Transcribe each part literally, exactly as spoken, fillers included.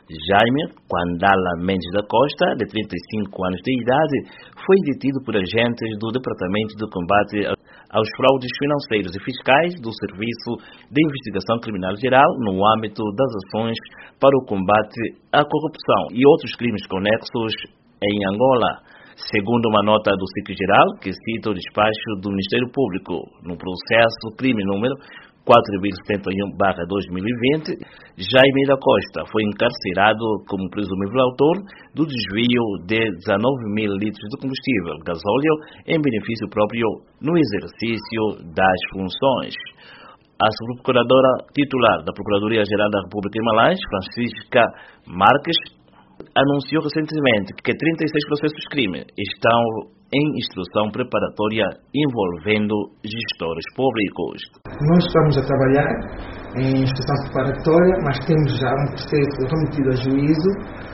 Jaime Quandala Mendes da Costa, de trinta e cinco anos de idade, foi detido por agentes do Departamento de Combate aos Fraudes Financeiros e Fiscais do Serviço de Investigação Criminal Geral no âmbito das ações para o combate à corrupção e outros crimes conexos em Angola. Segundo uma nota do C I C-Geral, que cita o despacho do Ministério Público no processo crime número quatro mil setenta e um barra dois mil e vinte, Jaime da Costa foi encarcerado como presumível autor do desvio de dezenove mil litros de combustível gasóleo em benefício próprio no exercício das funções. A subprocuradora titular da Procuradoria-Geral da República em Malais, Francisca Marques, anunciou recentemente que trinta e seis processos de crime estão em instrução preparatória envolvendo gestores públicos. Nós estamos a trabalhar em instrução preparatória, mas temos já um processo remetido a juízo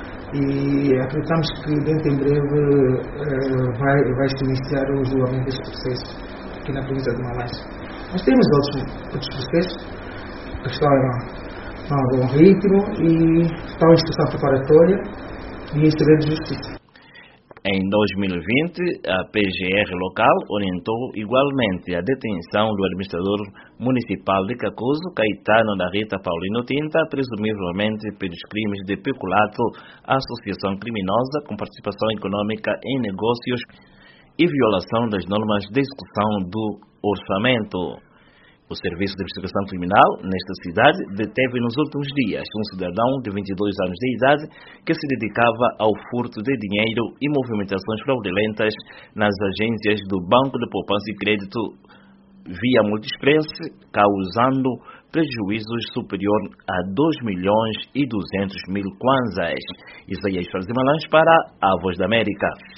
e acreditamos que dentro em breve uh, vai, vai se iniciar o julgamento deste processo aqui na província de Malais. Mas temos outros, outros processos que estão a um bom ritmo e estão em instrução preparatória e em segredo de justiça. Em dois mil e vinte, a P G R local orientou igualmente a detenção do administrador municipal de Cacuzo, Caetano da Rita Paulino Tinta, presumivelmente pelos crimes de peculato, associação criminosa com participação econômica em negócios e violação das normas de execução do orçamento. O Serviço de Investigação Criminal, nesta cidade, deteve nos últimos dias um cidadão de vinte e dois anos de idade que se dedicava ao furto de dinheiro e movimentações fraudulentas nas agências do Banco de Poupança e Crédito via Multiexpress, causando prejuízos superior a dois milhões e duzentos mil kwanzas. Isaías Fares de Malães para a Voz da América.